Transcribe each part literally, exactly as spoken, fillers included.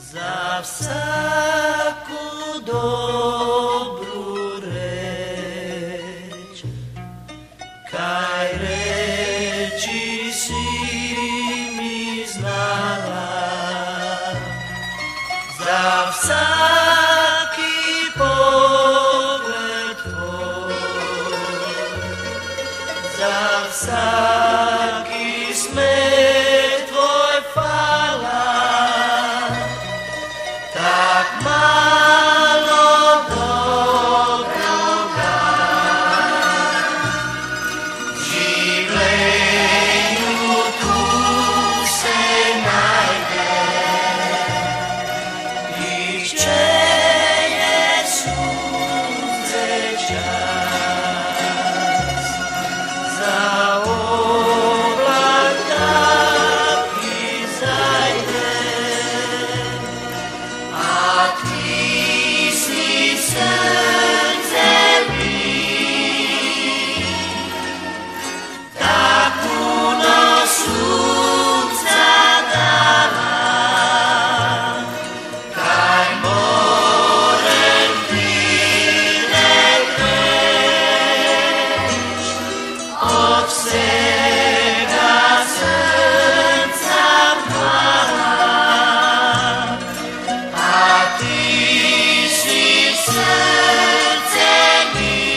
Za vsaku dobru reč, kaj reči si mi znala, za vsaki pogled tvoj, za vsaki smeh tvoj hvala. Tak malo dobroga v življenju tu se najde, išče sunce čas za oblak tak izajde. Ti si srce mi, tak puno sunca dala, kaj morem ti ne reč, od vsega srca hvala. Srce mi,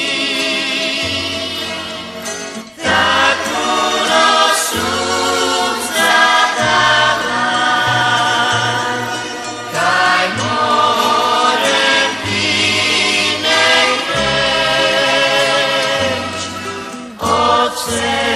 tak puno sunca dala, kaj morem ti ne reč, od vsega